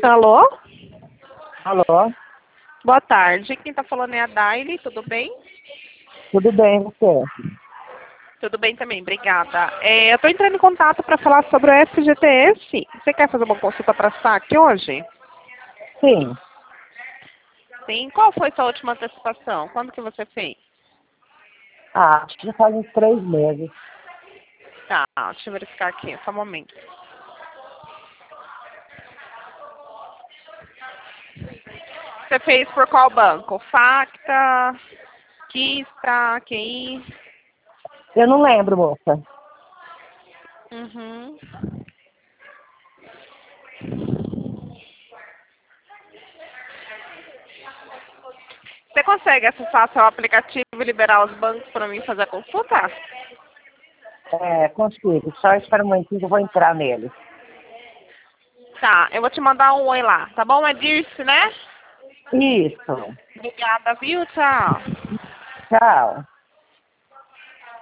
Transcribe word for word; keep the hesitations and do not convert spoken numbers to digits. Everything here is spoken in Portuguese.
Alô? Alô? Boa tarde. Quem tá falando é a Daile, tudo bem? Tudo bem, você? Tudo bem também, obrigada. É, eu tô entrando em contato para falar sobre o F G T S. Você quer fazer uma consulta para S A C hoje? Sim. Sim. Qual foi sua última antecipação? Quando que você fez? Ah, acho que já faz uns três meses. Tá, deixa eu verificar aqui, só um momento. Você fez por qual banco? Facta, Kista, Q I? Eu não lembro, moça. Uhum. Você consegue acessar seu aplicativo e liberar os bancos para mim fazer a consulta? É, consigo. Só espera um momentinho que eu vou entrar nele. Tá, eu vou te mandar um oi lá, tá bom? É Dirce, né? Isso. Obrigada, viu? Tchau. Tchau.